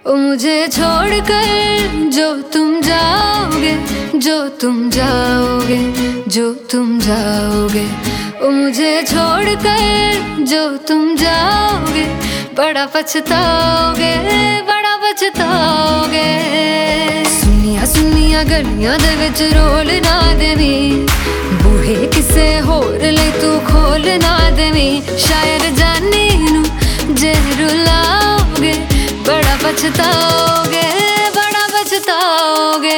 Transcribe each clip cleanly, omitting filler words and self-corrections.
ओ मुझे छोड़कर जो तुम जाओगे, जो तुम जाओगे, जो तुम जाओगे। ओ मुझे छोड़कर जो तुम जाओगे, बड़ा पछताओगे, बड़ा पछताओगे। सुनिया सुनिया गलियां दे विच रोल ना देवी, बूहे किसे होर ले तू खोल ना देवी। शायर जानी नू जे रुलाओगे, बड़ा पछताओगे, बड़ा पछताओगे।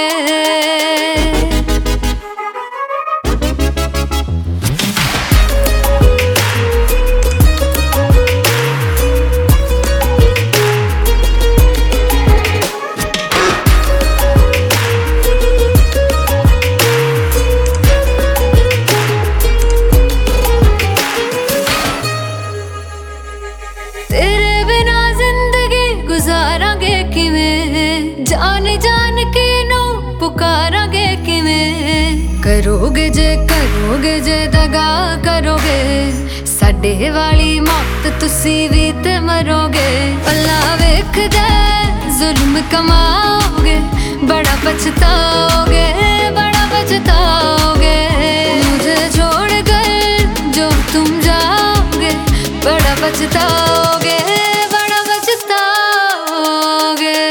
तेरे बिना जिंदगी गुजारांगे किवें, जान जान के नू पुकारांगे किवें। करोगे जे दगा करोगे, साडे वाली मौत तुसी भी ते मरोगे। अल्लाह वेखदा जुल्म कमाओगे, बड़ा पछताओगे, बड़ा पछताओगे। मुझे छोड़ कर जो तुम जाओगे, बड़ा पछताओगे, बड़ा पछताओगे।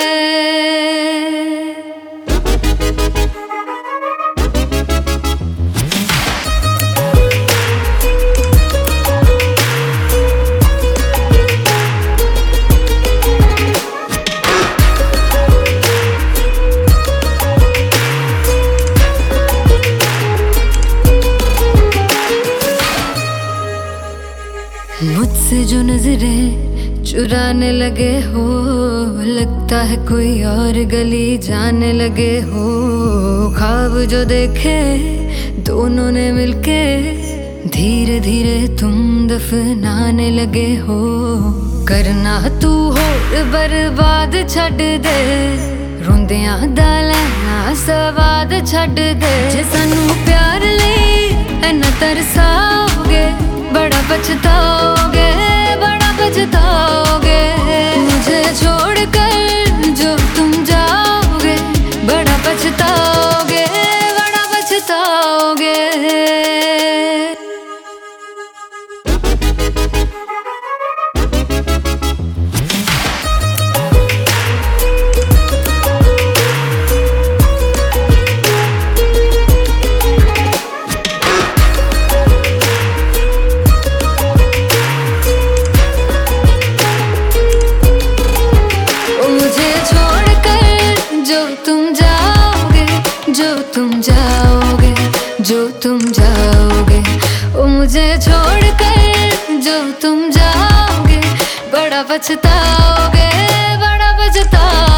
मुझसे जो नजरें चुराने लगे हो, लगता है कोई और गली जाने लगे हो। ख्वाब जो देखे दोनों ने मिलके, धीरे धीरे तुम दफनाने लगे हो। करना तू होर बर्बाद छड़ दे, रोंदियां दा लैना सवाद छड़ दे। जे सानू प्यार लई इन्ना तरसाओगे, बड़ा पछताओगे, बड़ा पछताओगे। मुझे छोड़ कर जो तुम जाओगे, बड़ा पछताओगे, बड़ा पछताओगे। जो तुम जाओगे, जो तुम जाओगे, जो तुम जाओगे। ओ मुझे छोड़ कर जो तुम जाओगे, बड़ा पछताओगे, बड़ा पछताओगे।